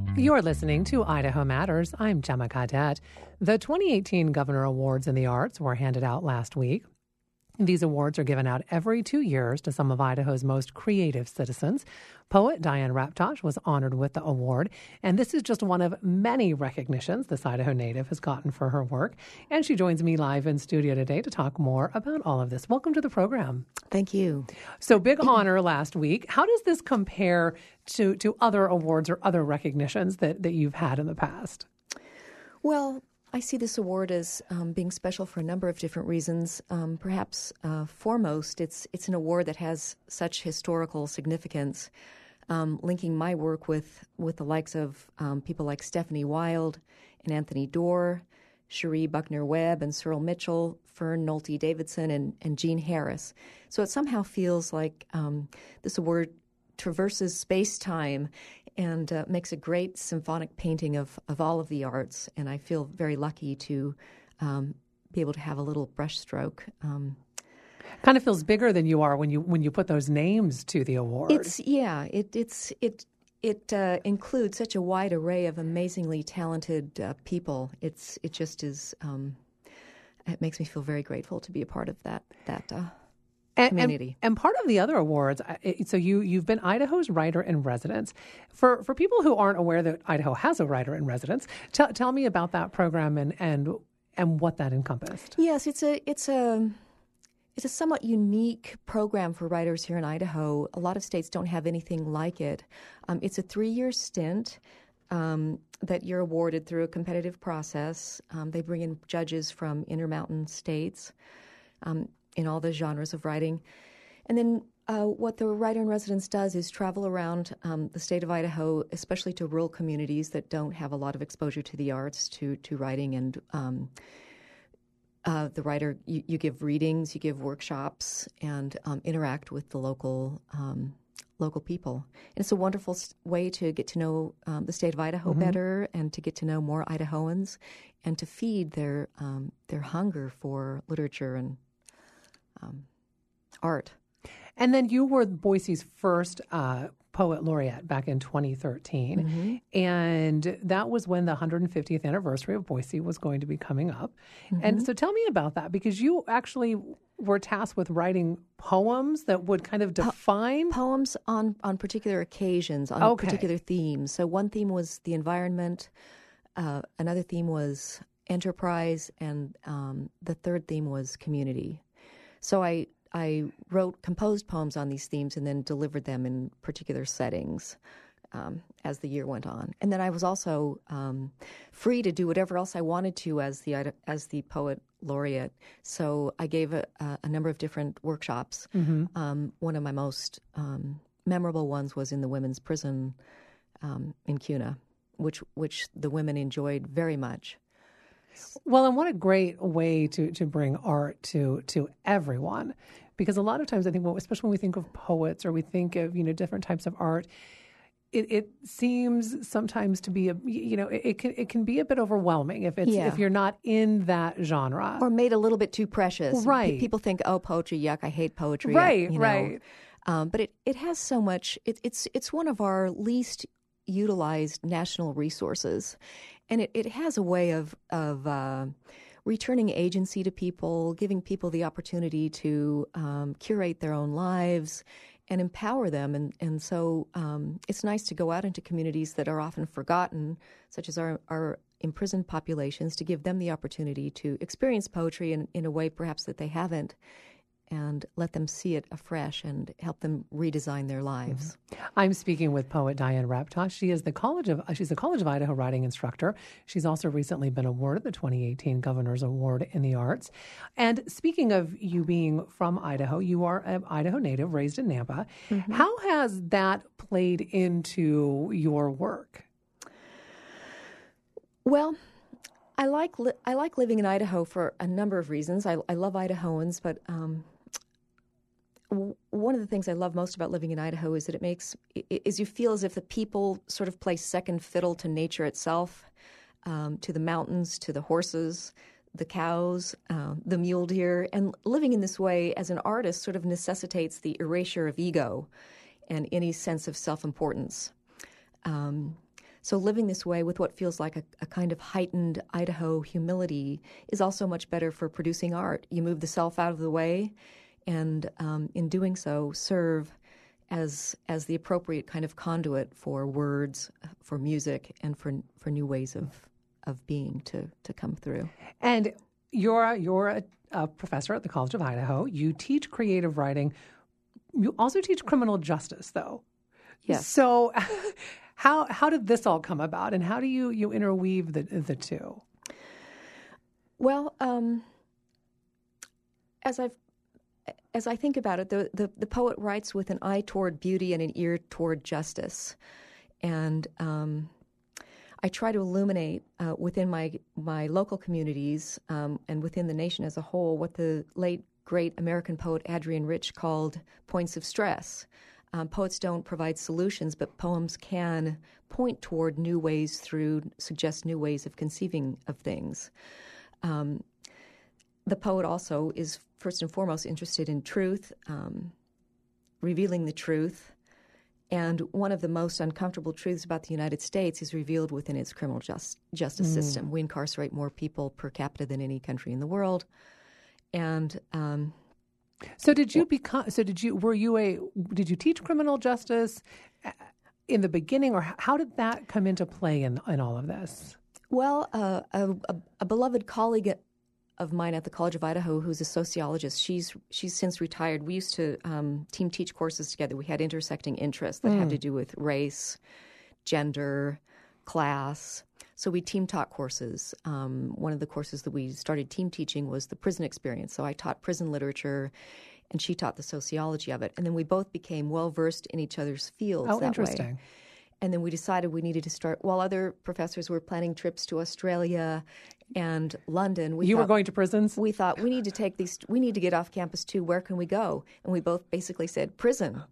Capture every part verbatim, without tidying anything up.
You're listening to Idaho Matters. I'm Gemma Cadet. The twenty eighteen Governor Awards in the Arts were handed out last week. These awards are given out every two years to some of Idaho's most creative citizens. Poet Diane Raptosh was honored with the award, and this is just one of many recognitions this Idaho native has gotten for her work. And she joins me live in studio today to talk more about all of this. Welcome to the program. Thank you. So big honor last week. How does this compare to, to other awards or other recognitions that, that you've had in the past? Well, I see this award as um, being special for a number of different reasons. Um, perhaps uh, foremost, it's it's an award that has such historical significance, um, linking my work with, with the likes of um, people like Stephanie Wild and Anthony Doerr, Cherie Buckner Webb and Cyril Mitchell, Fern Nolte Davidson, and, and Jean Harris. So it somehow feels like um, this award traverses space-time and uh, makes a great symphonic painting of, of all of the arts. And I feel very lucky to um, be able to have a little brushstroke. Um, kind of feels bigger than you are when you when you put those names to the award. It's yeah. It it's it it uh, includes such a wide array of amazingly talented uh, people. It's it just is. Um, it makes me feel very grateful to be a part of that that. Uh, And, community. And, and part of the other awards, so you, you've been Idaho's Writer in Residence. For for people who aren't aware that Idaho has a Writer in Residence, tell tell me about that program and, and and what that encompassed. Yes, it's a it's a it's a somewhat unique program for writers here in Idaho. A lot of states don't have anything like it. Um, it's a three-year stint um, that you're awarded through a competitive process. Um, they bring in judges from Intermountain states. Um, in all the genres of writing. And then uh, what the Writer in Residence does is travel around um, the state of Idaho, especially to rural communities that don't have a lot of exposure to the arts, to, to writing. And um, uh, the writer, you, you give readings, you give workshops, and um, interact with the local um, local people. And it's a wonderful way to get to know um, the state of Idaho mm-hmm. better and to get to know more Idahoans and to feed their um, their hunger for literature and Um, art. And then you were Boise's first uh, poet laureate back in twenty thirteen. Mm-hmm. And that was when the one hundred fiftieth anniversary of Boise was going to be coming up. Mm-hmm. And so tell me about that, because you actually were tasked with writing poems that would kind of define... Po- poems on, on particular occasions, on okay. particular themes. So one theme was the environment, uh, another theme was enterprise, and um, the third theme was community. So I I wrote, composed poems on these themes and then delivered them in particular settings um, as the year went on. And then I was also um, free to do whatever else I wanted to as the as the poet laureate. So I gave a, a number of different workshops. Mm-hmm. Um, one of my most um, memorable ones was in the women's prison um, in Kuna, which which the women enjoyed very much. Well, and what a great way to, to bring art to to everyone, because a lot of times I think, well, especially when we think of poets or we think of, you know, different types of art, it, it seems sometimes to be a, you know, it, it can it can be a bit overwhelming if it's yeah. if you're not in that genre, or made a little bit too precious. Right? P- people think, oh, poetry, yuck, I hate poetry. Right, you know. right. Um, but it, it has so much. It, it's it's one of our least utilized national resources. And it, it has a way of of uh, returning agency to people, giving people the opportunity to um, curate their own lives and empower them. And, and so um, it's nice to go out into communities that are often forgotten, such as our, our imprisoned populations, to give them the opportunity to experience poetry in, in a way perhaps that they haven't, and let them see it afresh and help them redesign their lives. Mm-hmm. I'm speaking with poet Diane Raptosh. She is the College of she's a College of Idaho writing instructor. She's also recently been awarded the twenty eighteen Governor's Award in the Arts. And speaking of you being from Idaho, you are an Idaho native, raised in Nampa. Mm-hmm. How has that played into your work? Well, I like li- I like living in Idaho for a number of reasons. I, I love Idahoans, but um, one of the things I love most about living in Idaho is that it makes is you feel as if the people sort of play second fiddle to nature itself, um, to the mountains, to the horses, the cows, uh, the mule deer. And living in this way as an artist sort of necessitates the erasure of ego and any sense of self-importance. Um, So living this way with what feels like a, a kind of heightened Idaho humility is also much better for producing art. You move the self out of the way, and um, in doing so, serve as as the appropriate kind of conduit for words, for music, and for for new ways of of being to to come through. And you're you're a, a professor at the College of Idaho. You teach creative writing. You also teach criminal justice, though. Yes. So, how how did this all come about, and how do you you interweave the the two? Well, um, as I've As I think about it, the, the, the poet writes with an eye toward beauty and an ear toward justice. And um, I try to illuminate uh, within my, my local communities um, and within the nation as a whole what the late, great American poet Adrienne Rich called points of stress. Um, poets don't provide solutions, but poems can point toward new ways through, suggest new ways of conceiving of things. Um, the poet also is first and foremost interested in truth, um, revealing the truth. And one of the most uncomfortable truths about the United States is revealed within its criminal just, justice mm. system. We incarcerate more people per capita than any country in the world. And um, so did you become, so did you, were you a, did you teach criminal justice in the beginning, or how did that come into play in, in all of this? Well, uh, a, a, a beloved colleague at of mine at the College of Idaho, who's a sociologist. She's she's since retired. We used to um, team teach courses together. We had intersecting interests that mm. had to do with race, gender, class. So we team taught courses. Um, one of the courses that we started team teaching was the prison experience. So I taught prison literature, and she taught the sociology of it. And then we both became well-versed in each other's fields oh, that interesting. way. And then we decided we needed to start, while other professors were planning trips to Australia and London. We you thought, were going to prisons? We thought, we need to take these, we need to get off campus too. Where can we go? And we both basically said, prison.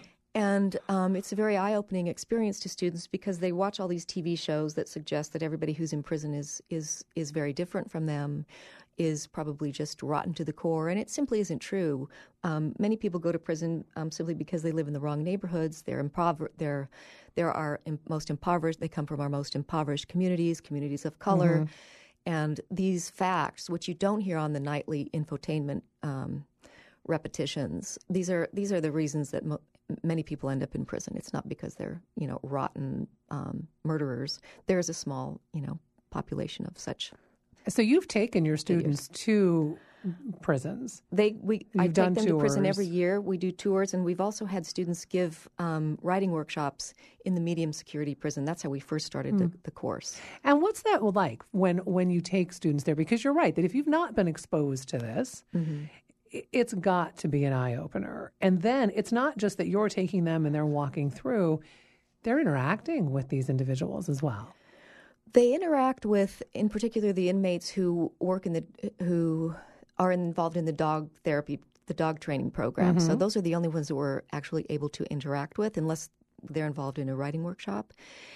And um, it's a very eye-opening experience to students because they watch all these T V shows that suggest that everybody who's in prison is is is very different from them, is probably just rotten to the core, and it simply isn't true. Um, many people go to prison um, simply because they live in the wrong neighborhoods. They're impoverished. They're they're our im- most impoverished. They come from our most impoverished communities, communities of color, mm-hmm. and these facts, which you don't hear on the nightly infotainment um, repetitions, these are these are the reasons that mo- many people end up in prison. It's not because they're you know rotten um, murderers. There's a small you know population of such. So you've taken your students to prisons. They we You've I take done them tours. to prison every year. We do tours, and we've also had students give um, writing workshops in the medium security prison. That's how we first started mm. the, the course. And what's that like when when you take students there? Because you're right that if you've not been exposed to this, mm-hmm. it's got to be an eye opener. And then it's not just that you're taking them and they're walking through; they're interacting with these individuals as well. They interact with, in particular, the inmates who work in the who are involved in the dog therapy, the dog training program. Mm-hmm. So those are the only ones that we're actually able to interact with, unless they're involved in a writing workshop.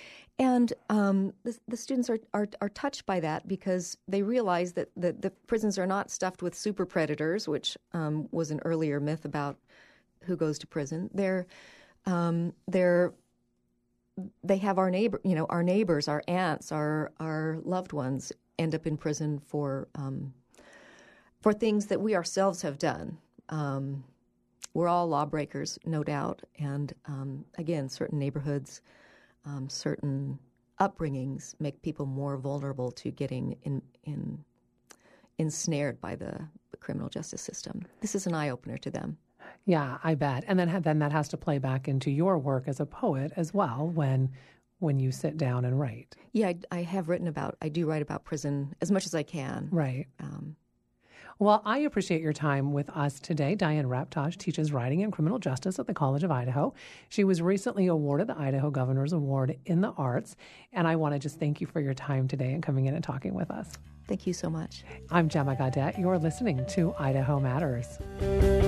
And um, the, the students are, are are touched by that because they realize that the, the prisons are not stuffed with super predators, which um, was an earlier myth about who goes to prison. They're um, they're They have our neighbor, you know, our neighbors, our aunts, our our loved ones end up in prison for um, for things that we ourselves have done. Um, we're all lawbreakers, no doubt, and um, again, certain neighborhoods, um, certain upbringings make people more vulnerable to getting in, in ensnared by the, the criminal justice system. This is an eye opener to them. Yeah, I bet. And then then that has to play back into your work as a poet as well when when you sit down and write. Yeah, I, I have written about, I do write about prison as much as I can. Right. Um, well, I appreciate your time with us today. Diane Raptosh teaches writing and criminal justice at the College of Idaho. She was recently awarded the Idaho Governor's Award in the Arts. And I want to just thank you for your time today and coming in and talking with us. Thank you so much. I'm Gemma Gaudette. You're listening to Idaho Matters.